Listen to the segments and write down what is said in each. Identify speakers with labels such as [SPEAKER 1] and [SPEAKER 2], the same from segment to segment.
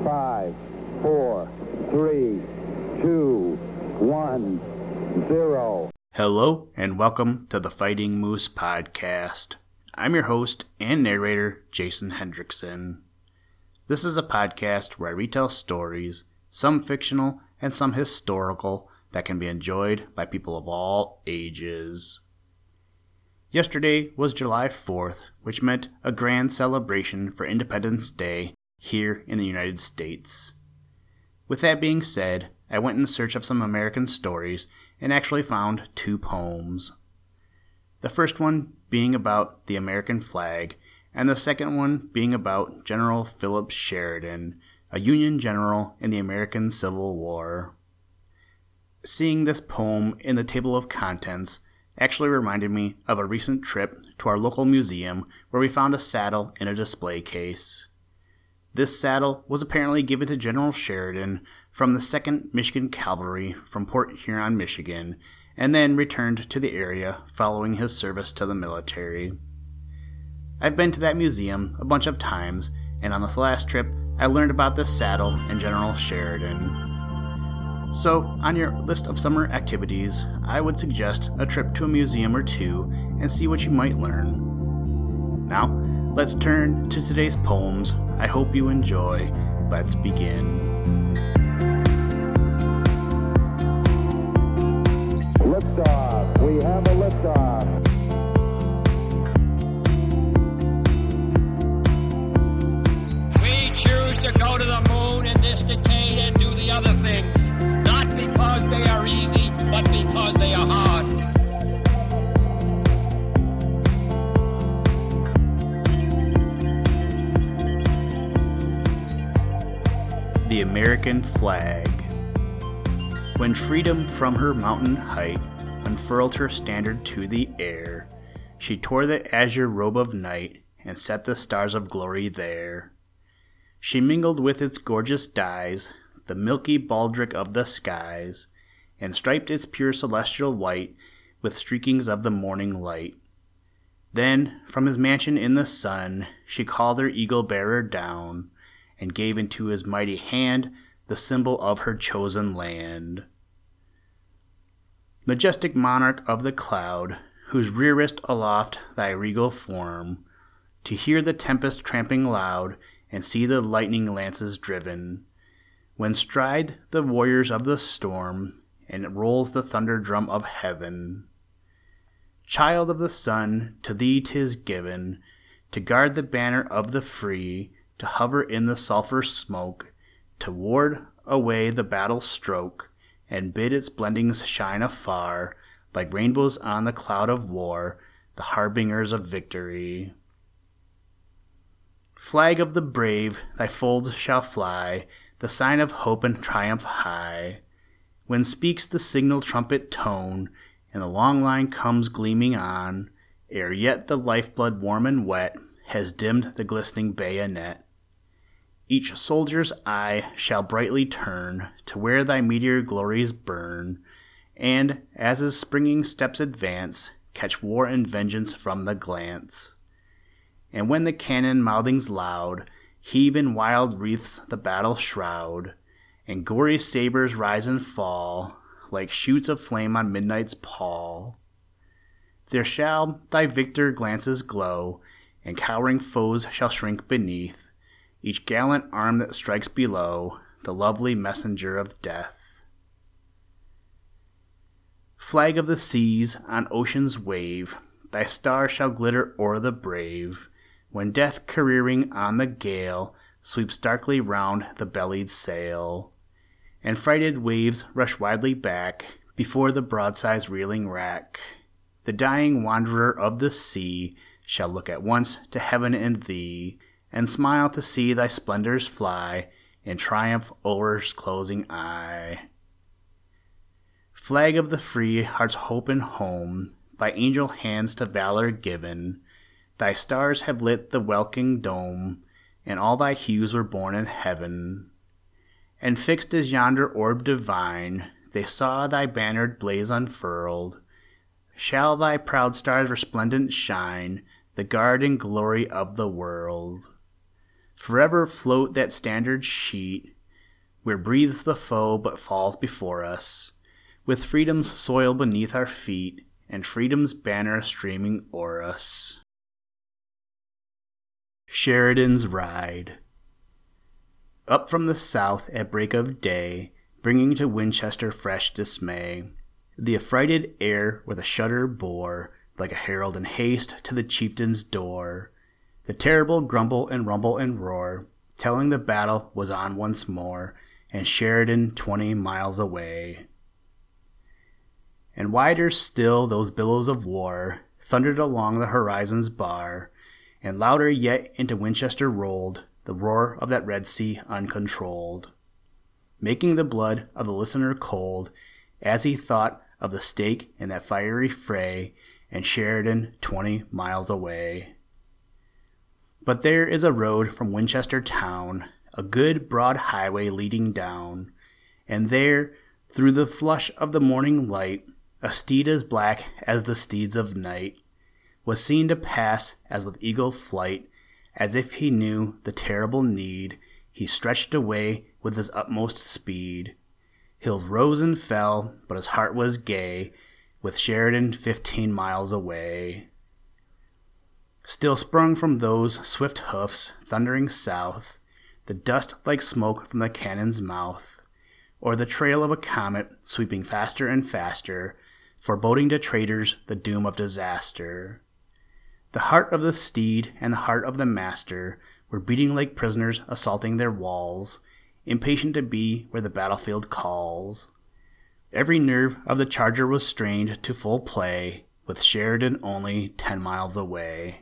[SPEAKER 1] 5, 4, 3, 2, 1, 0.
[SPEAKER 2] Hello, and welcome to the Fighting Moose Podcast. I'm your host and narrator, Jason Hendrickson. This is a podcast where I retell stories, some fictional and some historical, that can be enjoyed by people of all ages. Yesterday was July 4th, which meant a grand celebration for Independence Day here in the United States. With that being said, I went in search of some American stories and actually found 2 poems. The first one being about the American flag, and the second one being about General Philip Sheridan, a Union general in the American Civil War. Seeing this poem in the table of contents actually reminded me of a recent trip to our local museum where we found a saddle in a display case. This saddle was apparently given to General Sheridan from the 2nd Michigan Cavalry from Port Huron, Michigan, and then returned to the area following his service to the military. I've been to that museum a bunch of times, and on this last trip, I learned about this saddle and General Sheridan. So, on your list of summer activities, I would suggest a trip to a museum or 2 and see what you might learn. Now, let's turn to today's poems. I hope you enjoy. Let's begin.
[SPEAKER 1] Liftoff. We have a liftoff.
[SPEAKER 3] We choose to go to the moon in this decade and do the other things, not because they are easy, but because they are hard.
[SPEAKER 2] The American Flag. When freedom from her mountain height unfurled her standard to the air, she tore the azure robe of night and set the stars of glory there. She mingled with its gorgeous dyes the milky baldric of the skies, and striped its pure celestial white with streakings of the morning light. Then, from his mansion in the sun, she called her eagle-bearer down, and gave into his mighty hand the symbol of her chosen land. Majestic monarch of the cloud, whose rearest aloft thy regal form, to hear the tempest tramping loud, and see the lightning lances driven, when stride the warriors of the storm, and rolls the thunder drum of heaven. Child of the sun, to thee 'tis given, to guard the banner of the free, to hover in the sulphur smoke, to ward away the battle stroke, and bid its blendings shine afar, like rainbows on the cloud of war, the harbingers of victory. Flag of the brave, thy folds shall fly, the sign of hope and triumph high, when speaks the signal trumpet tone, and the long line comes gleaming on, ere yet the lifeblood warm and wet has dimmed the glistening bayonet. Each soldier's eye shall brightly turn to where thy meteor glories burn, and, as his springing steps advance, catch war and vengeance from the glance. And when the cannon mouthings loud heave in wild wreaths the battle shroud, and gory sabers rise and fall like shoots of flame on midnight's pall, there shall thy victor glances glow, and cowering foes shall shrink beneath each gallant arm that strikes below, the lovely messenger of death. Flag of the seas, on ocean's wave, thy star shall glitter o'er the brave, when death careering on the gale sweeps darkly round the bellied sail, and frighted waves rush widely back before the broadside's reeling rack. The dying wanderer of the sea shall look at once to heaven and thee, and smile to see thy splendors fly in triumph o'er's closing eye. Flag of the free, heart's hope and home, by angel hands to valor given, thy stars have lit the welkin dome, and all thy hues were born in heaven. And fixed as yonder orb divine, they saw thy bannered blaze unfurled. Shall thy proud stars resplendent shine, the guard and glory of the world? Forever float that standard sheet, where breathes the foe but falls before us, with freedom's soil beneath our feet, and freedom's banner streaming o'er us. Sheridan's Ride. Up from the south at break of day, bringing to Winchester fresh dismay, the affrighted air with a shudder bore, like a herald in haste to the chieftain's door, the terrible grumble and rumble and roar, telling the battle was on once more, and Sheridan 20 miles away. And wider still those billows of war thundered along the horizon's bar, and louder yet into Winchester rolled the roar of that Red Sea uncontrolled, making the blood of the listener cold as he thought of the stake in that fiery fray, and Sheridan 20 miles away. But there is a road from Winchester town, a good broad highway leading down, and there, through the flush of the morning light, a steed as black as the steeds of night was seen to pass as with eagle flight, as if he knew the terrible need. He stretched away with his utmost speed. Hills rose and fell, but his heart was gay, with Sheridan 15 miles away. Still sprung from those swift hoofs, thundering south, the dust like smoke from the cannon's mouth, or the trail of a comet sweeping faster and faster, foreboding to traitors the doom of disaster. The heart of the steed and the heart of the master were beating like prisoners assaulting their walls, impatient to be where the battlefield calls. Every nerve of the charger was strained to full play, with Sheridan only 10 miles away.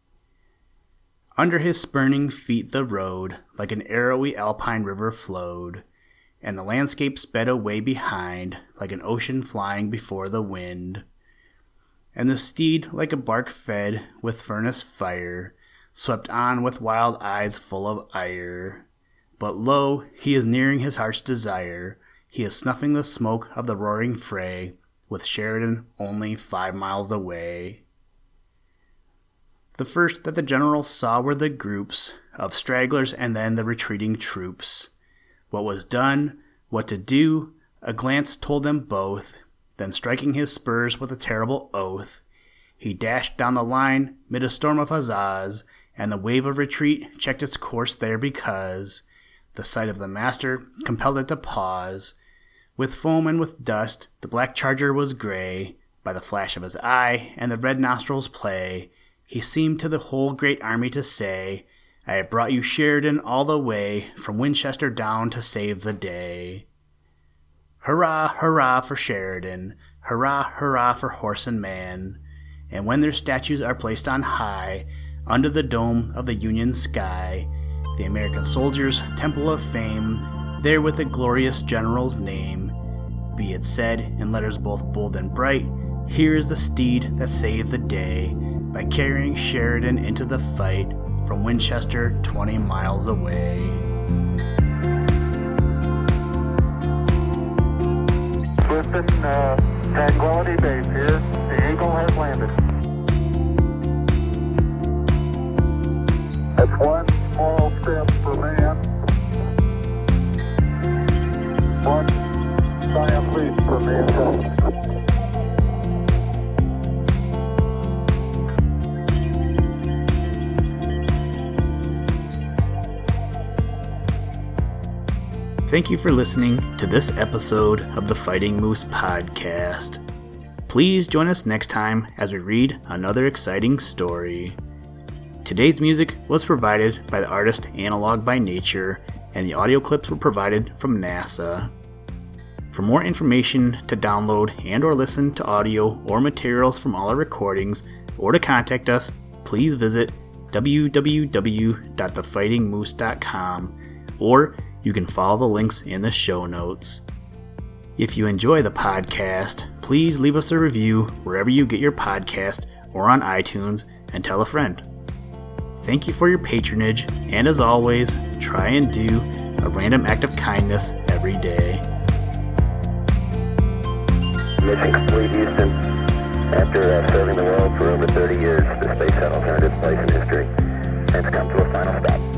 [SPEAKER 2] Under his spurning feet the road, like an arrowy alpine river flowed, and the landscape sped away behind, like an ocean flying before the wind. And the steed, like a bark fed with furnace fire, swept on with wild eyes full of ire. But lo, he is nearing his heart's desire. He is snuffing the smoke of the roaring fray, with Sheridan only 5 miles away. The first that the general saw were the groups of stragglers and then the retreating troops. What was done, what to do, a glance told them both. Then striking his spurs with a terrible oath, he dashed down the line mid a storm of huzzas, and the wave of retreat checked its course there because the sight of the master compelled it to pause. With foam and with dust, the black charger was gray. By the flash of his eye and the red nostrils' play, he seemed to the whole great army to say, I have brought you Sheridan all the way from Winchester down to save the day. Hurrah, hurrah for Sheridan, hurrah, hurrah for horse and man. And when their statues are placed on high, under the dome of the Union sky, the American soldier's temple of fame, there with the glorious general's name, be it said in letters both bold and bright, here is the steed that saved the day, by carrying Sheridan into the fight, from Winchester 20 miles away.
[SPEAKER 1] Houston, Tranquility Base here. The Eagle has landed. That's one small step for man, one giant leap for mankind.
[SPEAKER 2] Thank you for listening to this episode of the Fighting Moose Podcast. Please join us next time as we read another exciting story. Today's music was provided by the artist Analog by Nature, and the audio clips were provided from NASA. For more information to download and or listen to audio or materials from all our recordings, or to contact us, please visit www.thefightingmoose.com, or you can follow the links in the show notes. If you enjoy the podcast, please leave us a review wherever you get your podcast or on iTunes, and tell a friend. Thank you for your patronage, and as always, try and do a random act of kindness every day.
[SPEAKER 4] Mission complete, Houston. After serving the world for over 30 years, the space shuttle turned its place in history and has come to a final stop.